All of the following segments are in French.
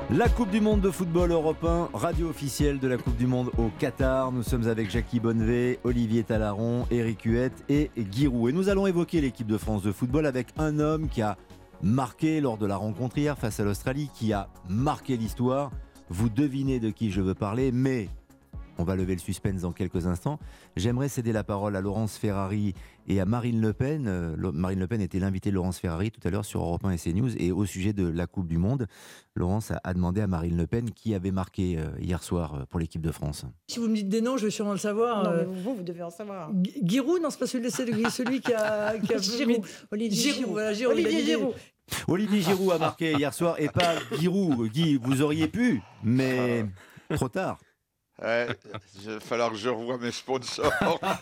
La Coupe du Monde de football européen, radio officielle de la Coupe du Monde au Qatar. Nous sommes avec Jackie Bonnevet, Olivier Talaron, Eric Huette et Guy Roux. Et nous allons évoquer l'équipe de France de football avec un homme qui a marqué lors de la rencontre hier face à l'Australie, qui a marqué l'histoire. Vous devinez de qui je veux parler, mais on va lever le suspense dans quelques instants. J'aimerais céder la parole à Laurence Ferrari et à Marine Le Pen. Marine Le Pen était l'invitée de Laurence Ferrari tout à l'heure sur Europe 1 et CNews. Et au sujet de la Coupe du Monde, Laurence a demandé à Marine Le Pen qui avait marqué hier soir pour l'équipe de France. Si vous me dites des noms, je vais sûrement le savoir. Non, mais vous devez en savoir. Giroud, non, c'est pas celui qui a Giroud. Olivier Giroud. Voilà, Giroud. Olivier Giroud. Olivier Giroud a marqué hier soir et pas Giroud. Guy, vous auriez pu, mais trop tard. Il va falloir que je revoie mes sponsors.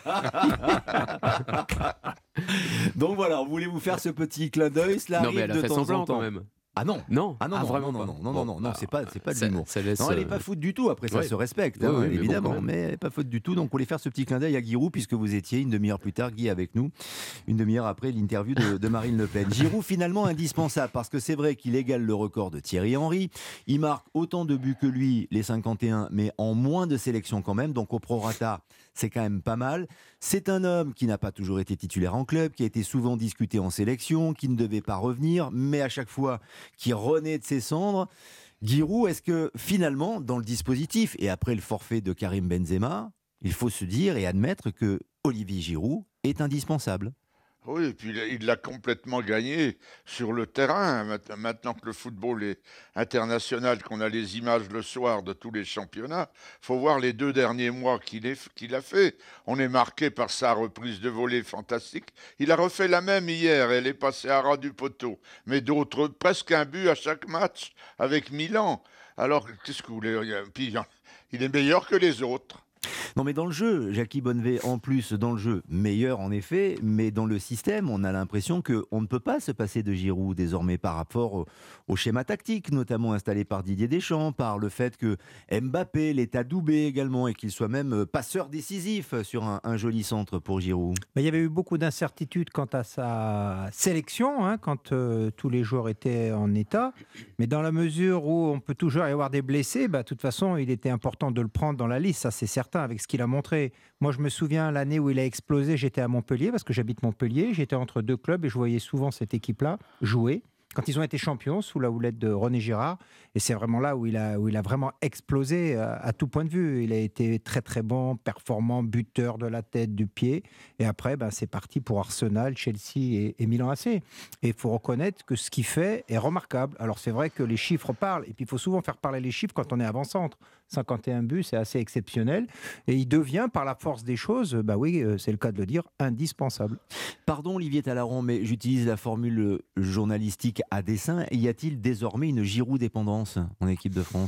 Donc voilà, on voulait vous faire ce petit clin d'œil. Cela Non, arrive mais elle a de fait temps semblant en temps. quand même. Ah non. Non, Ah non, vraiment non, c'est pas de l'humour. Ça laisse, Non, elle n'est pas foot du tout, après ça ouais. se respecte, Ouais, ouais, mais évidemment, bon, mais elle n'est pas faute du tout. Donc on voulait faire ce petit clin d'œil à Giroud, puisque vous étiez une demi-heure plus tard, Guy, avec nous, une demi-heure après l'interview de Marine Le Pen. Giroud, finalement indispensable, parce que c'est vrai qu'il égale le record de Thierry Henry, il marque autant de buts que lui, les 51, mais en moins de sélections quand même, donc au prorata, c'est quand même pas mal. C'est un homme qui n'a pas toujours été titulaire en club, qui a été souvent discuté en sélection, qui ne devait pas revenir, mais à chaque fois qui renaît de ses cendres. Giroud, est-ce que finalement, dans le dispositif, et après le forfait de Karim Benzema, il faut se dire et admettre que Olivier Giroud est indispensable? Oui, et puis il l'a complètement gagné sur le terrain. Maintenant que le football est international, qu'on a les images le soir de tous les championnats, il faut voir les 2 derniers mois qu'il a fait. On est marqué par sa reprise de volée fantastique. Il a refait la même hier, elle est passée à ras du poteau. Mais d'autres, presque un but à chaque match avec Milan. Alors, qu'est-ce que vous voulez? Puis, il est meilleur que les autres. Non, mais dans le jeu, Jackie Bonnevet, en plus, dans le jeu, meilleur en effet, mais dans le système, on a l'impression qu'on ne peut pas se passer de Giroud désormais par rapport au schéma tactique, notamment installé par Didier Deschamps, par le fait que Mbappé l'est adoubé également et qu'il soit même passeur décisif sur un joli centre pour Giroud. Mais il y avait eu beaucoup d'incertitudes quant à sa sélection, quand tous les joueurs étaient en état. Mais dans la mesure où on peut toujours y avoir des blessés, de toute façon, il était important de le prendre dans la liste, ça c'est certain, avec ce qu'il a montré. Moi, je me souviens l'année où il a explosé, j'étais à Montpellier, parce que j'habite Montpellier, j'étais entre 2 clubs et je voyais souvent cette équipe-là jouer. Quand ils ont été champions, sous la houlette de René Girard, et c'est vraiment là où il a vraiment explosé à tout point de vue. Il a été très très bon, performant, buteur de la tête, du pied, et après c'est parti pour Arsenal, Chelsea et Milan AC. Et il faut reconnaître que ce qu'il fait est remarquable. Alors c'est vrai que les chiffres parlent, et puis il faut souvent faire parler les chiffres quand on est avant-centre. 51 buts, c'est assez exceptionnel, et il devient par la force des choses, c'est le cas de le dire, indispensable. Pardon Olivier Talaron, mais j'utilise la formule journalistique à dessein. Y a-t-il désormais une Giroud-dépendance en équipe de France ?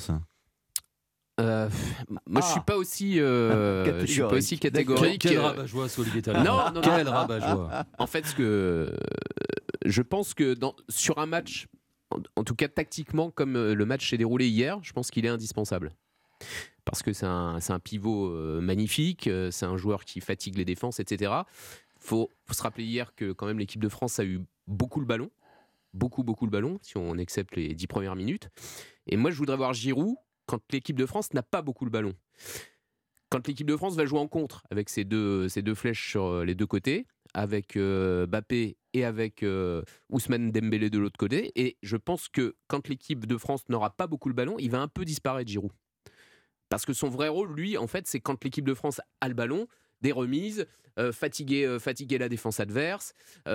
Moi, je suis pas aussi catégorique. Quel rabat-joie, ce Olivier Talaron. Non. Quel rabat-joie. En fait, je pense que sur un match, en tout cas tactiquement, comme le match s'est déroulé hier, je pense qu'il est indispensable. Parce que c'est un pivot magnifique, c'est un joueur qui fatigue les défenses, etc. Faut se rappeler hier que quand même l'équipe de France a eu beaucoup le ballon, beaucoup le ballon, si on accepte les 10 premières minutes. Et moi, je voudrais voir Giroud quand l'équipe de France n'a pas beaucoup le ballon. Quand l'équipe de France va jouer en contre avec ses deux flèches sur les 2 côtés, avec Mbappé et avec Ousmane Dembélé de l'autre côté. Et je pense que quand l'équipe de France n'aura pas beaucoup le ballon, il va un peu disparaître, Giroud. Parce que son vrai rôle, lui, en fait, c'est quand l'équipe de France a le ballon, des remises, fatiguer la défense adverse,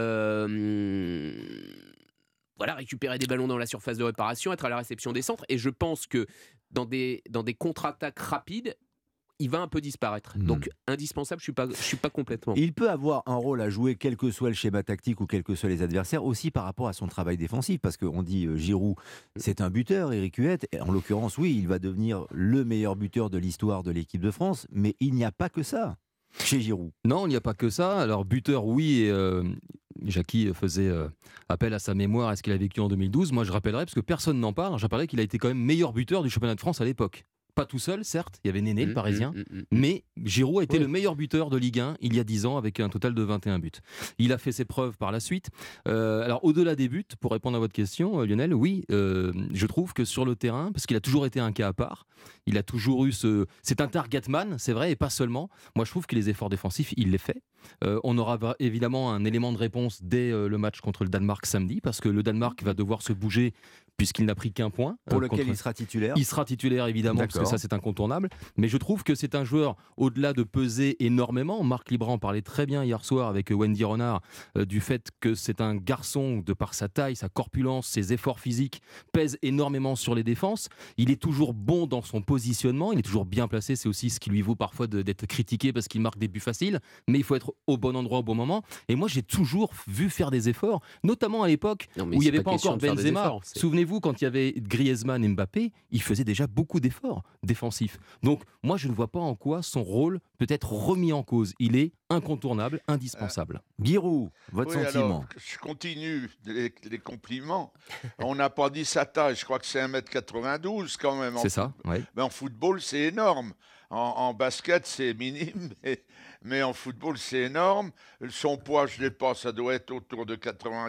récupérer des ballons dans la surface de réparation, être à la réception des centres. Et je pense que dans des contre-attaques rapides, il va un peu disparaître. Donc, indispensable, je suis pas complètement. Il peut avoir un rôle à jouer, quel que soit le schéma tactique ou quels que soient les adversaires, aussi par rapport à son travail défensif. Parce qu'on dit Giroud, c'est un buteur, Eric Huette. En l'occurrence, oui, il va devenir le meilleur buteur de l'histoire de l'équipe de France. Mais il n'y a pas que ça chez Giroud. Non, il n'y a pas que ça. Alors, buteur, oui, et Jackie faisait appel à sa mémoire, à ce qu'il a vécu en 2012. Moi, je rappellerai, parce que personne n'en parle, je rappellerai qu'il a été quand même meilleur buteur du championnat de France à l'époque. Pas tout seul, certes, il y avait Néné, le Parisien, mais Giroud a été le meilleur buteur de Ligue 1 il y a 10 ans avec un total de 21 buts. Il a fait ses preuves par la suite. Alors, au-delà des buts, pour répondre à votre question, Lionel, oui, je trouve que sur le terrain, parce qu'il a toujours été un cas à part, il a toujours eu c'est un target man, c'est vrai, et pas seulement. Moi, je trouve que les efforts défensifs, il les fait. On aura évidemment un élément de réponse dès le match contre le Danemark samedi, parce que le Danemark va devoir se bouger puisqu'il n'a pris qu'un point. Pour lequel il sera titulaire. Il sera titulaire évidemment, parce que ça c'est incontournable. Mais je trouve que c'est un joueur, au-delà de peser énormément, Marc Libran parlait très bien hier soir avec Wendy Renard du fait que c'est un garçon, de par sa taille, sa corpulence, ses efforts physiques, pèse énormément sur les défenses. Il est toujours bon dans son positionnement, il est toujours bien placé, c'est aussi ce qui lui vaut parfois d'être critiqué parce qu'il marque des buts faciles, mais il faut être au bon endroit au bon moment. Et moi j'ai toujours vu faire des efforts, notamment à l'époque où il n'y avait pas encore Benzema. Souvenez-vous, quand il y avait Griezmann et Mbappé, il faisait déjà beaucoup d'efforts défensifs. Donc moi je ne vois pas en quoi son rôle peut être remis en cause. Il est incontournable, indispensable. Giroud, votre sentiment? Alors, je continue les compliments. On n'a pas dit sa taille, je crois que c'est 1m92 quand même. C'est ça, oui. Mais en football, c'est énorme. En basket, c'est minime, mais en football, c'est énorme. Son poids, je ne l'ai pas, ça doit être autour de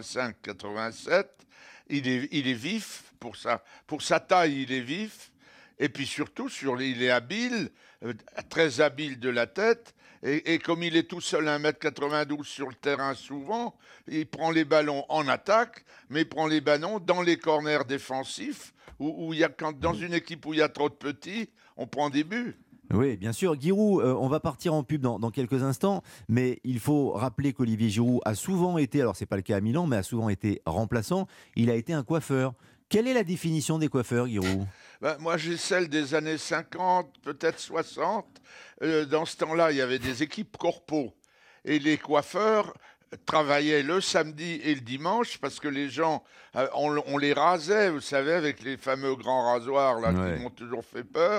85-87. Il est vif, pour sa taille, il est vif. Et puis surtout, il est habile, très habile de la tête. Et comme il est tout seul 1m92 sur le terrain souvent, il prend les ballons en attaque, mais il prend les ballons dans les corners défensifs, où dans une équipe où il y a trop de petits, on prend des buts. Oui, bien sûr. Giroud, on va partir en pub dans quelques instants, mais il faut rappeler qu'Olivier Giroud a souvent été, alors c'est pas le cas à Milan, mais a souvent été remplaçant. Il a été un coiffeur. Quelle est la définition des coiffeurs, Giroud? Moi, j'ai celle des années 50, peut-être 60. Dans ce temps-là, il y avait des équipes corpo. Et les coiffeurs travaillaient le samedi et le dimanche parce que les gens, on les rasait, vous savez, avec les fameux grands rasoirs là, qui m'ont toujours fait peur.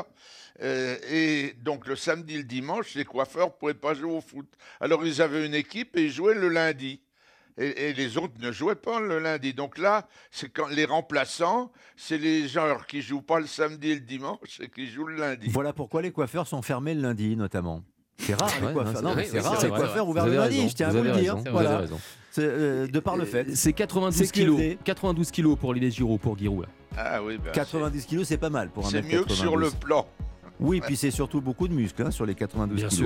Et donc, le samedi et le dimanche, les coiffeurs ne pouvaient pas jouer au foot. Alors, ils avaient une équipe et ils jouaient le lundi. Et les autres ne jouaient pas le lundi. Donc là, c'est quand les remplaçants, c'est les gens qui ne jouent pas le samedi et le dimanche et qui jouent le lundi. Voilà pourquoi les coiffeurs sont fermés le lundi, notamment. C'est rare, les coiffeurs. Non, mais c'est rare, c'est les vrai. coiffeurs ouverts Vous le avez lundi, raison, je tiens à vous vous le avez dire. raison, Voilà. vous avez raison. De par le fait. C'est 92 kilos. 92 kilos pour Olivier Giroud, pour Giroud. Là. Ah oui, 90 kilos, c'est pas mal pour un c'est mètre mieux que sur le plan. Oui, puis c'est surtout beaucoup de muscles sur les 92 kilos.